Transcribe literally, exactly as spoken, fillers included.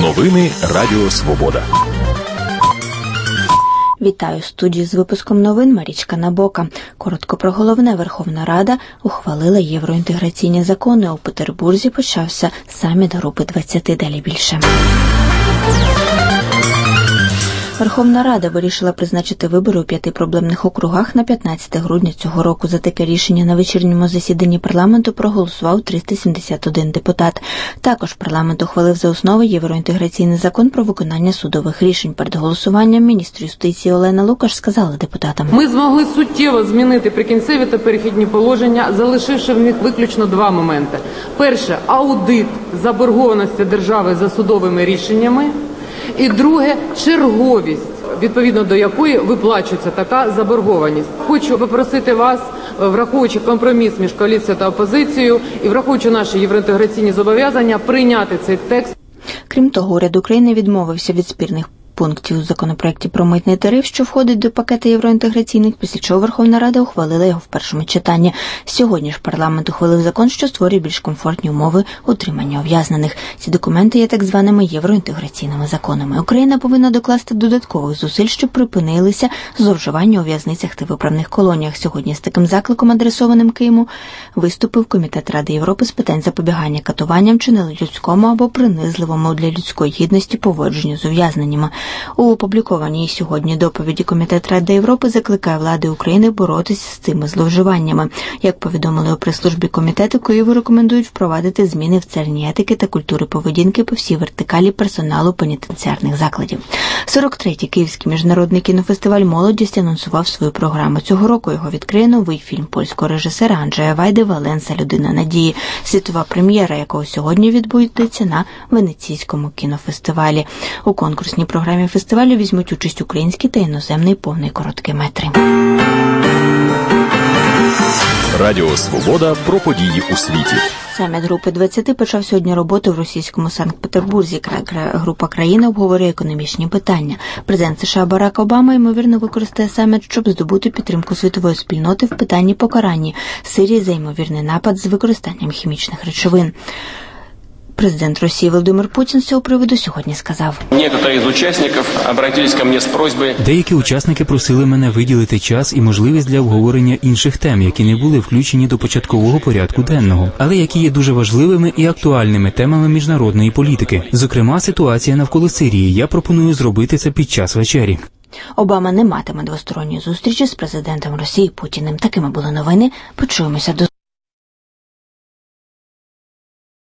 Новини Радіо Свобода. Вітаю, студію з випуском новин Марічка Набока. Коротко про головне. Верховна Рада ухвалила євроінтеграційні закони. У Петербурзі почався саміт групи двадцяти. Далі більше. Верховна Рада вирішила призначити вибори у п'яти проблемних округах на п'ятнадцяте грудня цього року. За таке рішення на вечірньому засіданні парламенту проголосував триста сімдесят один депутат. Також парламент ухвалив за основу євроінтеграційний закон про виконання судових рішень. Перед голосуванням міністр юстиції Олена Лукаш сказала депутатам: Ми змогли суттєво змінити прикінцеві та перехідні положення, залишивши в них виключно два моменти. Перше – аудит заборгованості держави за судовими рішеннями. І друге – черговість, відповідно до якої виплачується така заборгованість. Хочу попросити вас, враховуючи компроміс між коаліцією та опозицією і враховуючи наші євроінтеграційні зобов'язання, прийняти цей текст. Крім того, уряд України відмовився від спірних пунктів у законопроекті про митний тариф, що входить до пакету євроінтеграційних, після чого Верховна Рада ухвалила його в першому читанні. Сьогодні ж парламент ухвалив закон, що створює більш комфортні умови утримання ув'язнених. Ці документи є так званими євроінтеграційними законами. Україна повинна докласти додаткових зусиль, щоб припинилися зловживання у в'язницях та виправних колоніях. Сьогодні з таким закликом, адресованим Києву, виступив Комітет Ради Європи з питань запобігання катуванням чи нелюдському або принизливому для людської гідності поводженню з ув'язненнями. У опублікованій сьогодні доповіді Комітет Ради Європи закликає влади України боротися з цими зловживаннями. Як повідомили у прес-службі комітету, Києву рекомендують впровадити зміни в цельні етики та культури поведінки по всій вертикалі персоналу пенітенціарних закладів. сорок третій Київський міжнародний кінофестиваль молодості анонсував свою програму. Цього року його відкриє новий фільм польського режисера Анджея Вайди «Валенса. Людина надії», світова прем'єра якого сьогодні відбудеться на Венеційському кінофестивалі. У конкурсній програмі фестивалю візьмуть участь український та іноземний повний короткий метри. Радіо Свобода про події у світі. Саміт групи двадцяти почав сьогодні роботу в російському Санкт-Петербурзі. Група країн обговорює економічні питання. Президент США Барак Обама, ймовірно, використає саміт, щоб здобути підтримку світової спільноти в питанні покарання Сирії за ймовірний напад з використанням хімічних речовин. Президент Росії Володимир Путін з цього приводу сьогодні сказав: Деякі учасники просили мене виділити час і можливість для обговорення інших тем, які не були включені до початкового порядку денного, але які є дуже важливими і актуальними темами міжнародної політики. Зокрема, ситуація навколо Сирії. Я пропоную зробити це під час вечері. Обама не матиме двосторонньої зустрічі з президентом Росії Путіним. Такими були новини. Почуємося до